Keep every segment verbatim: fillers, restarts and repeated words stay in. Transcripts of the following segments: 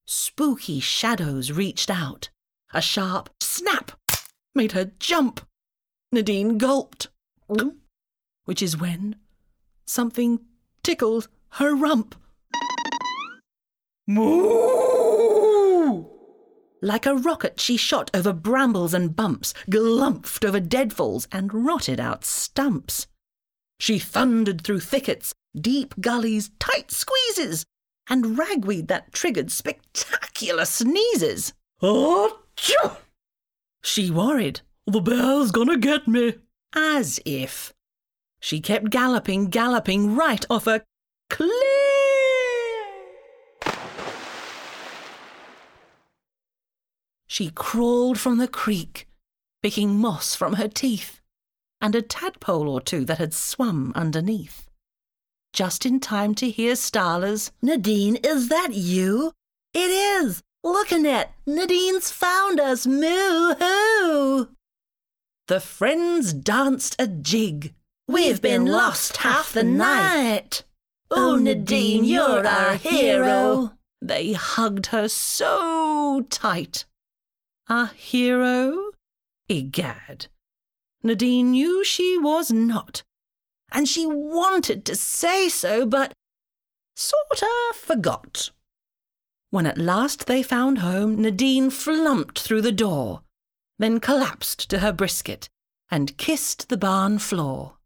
Spooky shadows reached out. A sharp snap made her jump. Nadine gulped, which is when something tickled her rump. Moo! Like a rocket she shot over brambles and bumps, glumphed over deadfalls and rotted out stumps. She thundered through thickets, deep gullies, tight squeezes, and ragweed that triggered spectacular sneezes. Achoo! She worried, the bear's gonna get me. As if. She kept galloping, galloping right off a cliff. She crawled from the creek, picking moss from her teeth, and a tadpole or two that had swum underneath. Just in time to hear Starla's, "Nadine, is that you?" "It is! Look, Annette, Nadine's found us, moo-hoo!" The friends danced a jig. "We've been lost half the night. Oh, Nadine, you're our hero." They hugged her so tight. A hero? Egad. Nadine knew she was not, and she wanted to say so, but sorta forgot. When at last they found home, Nadine flumped through the door, then collapsed to her brisket and kissed the barn floor.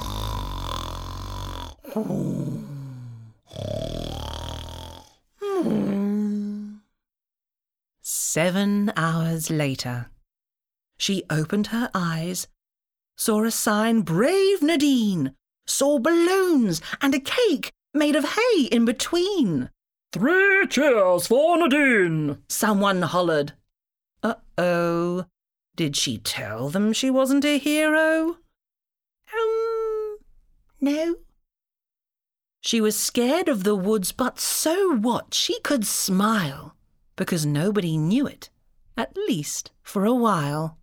Seven hours later, she opened her eyes, saw a sign, "Brave Nadine," saw balloons and a cake made of hay in between. "Three cheers for Nadine," someone hollered. Uh-oh. Did she tell them she wasn't a hero? Um, no. She was scared of the woods, but so what? She could smile, because nobody knew it, at least for a while.